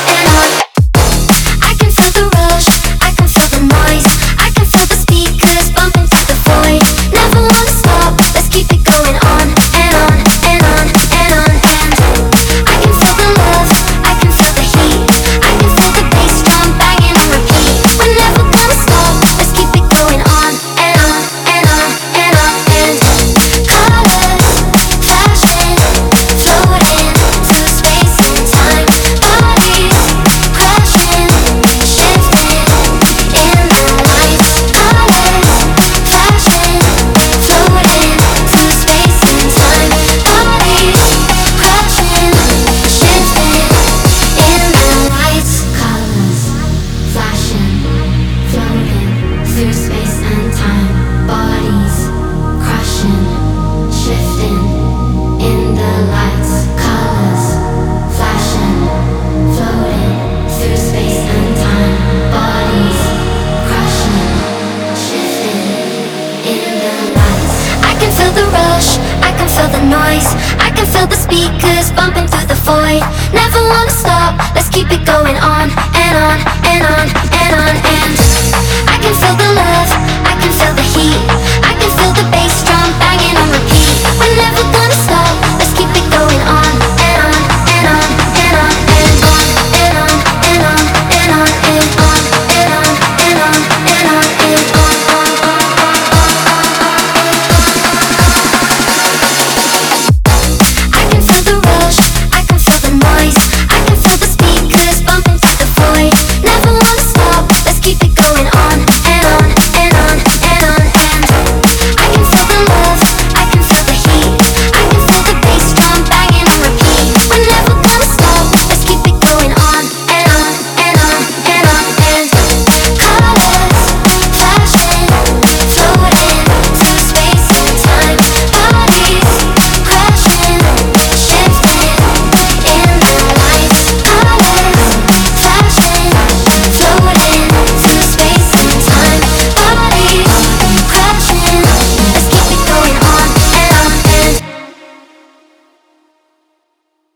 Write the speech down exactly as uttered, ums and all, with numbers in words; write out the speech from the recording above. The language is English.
and on. I can feel the rush, I can feel the noise, I can feel the speakers bumping through the void. Never wanna stop, let's keep it going on and on and on and on. And I can feel the love, I can feel the heat, I can feel the bass drum banging on repeat. We're never gonna stop, let's keep it going on and on and on and on. And colors flashing, floating through space and time. Bodies crashing, shifting in the lights. Colors flashing, floating through space and time. Bodies crashing, shifting in the lights. Colors flashing, floating through space and time. Bodies crashing, shifting in the lights. Colors flashing, floating through space and time. Bodies crashing, shifting in the lights. I can feel the rush, I can feel the noise, I can feel the speakers bumping through the void. Never wanna stop, let's keep it going on and on and on and on. And I can feel the love, I can feel the heat, I can feel the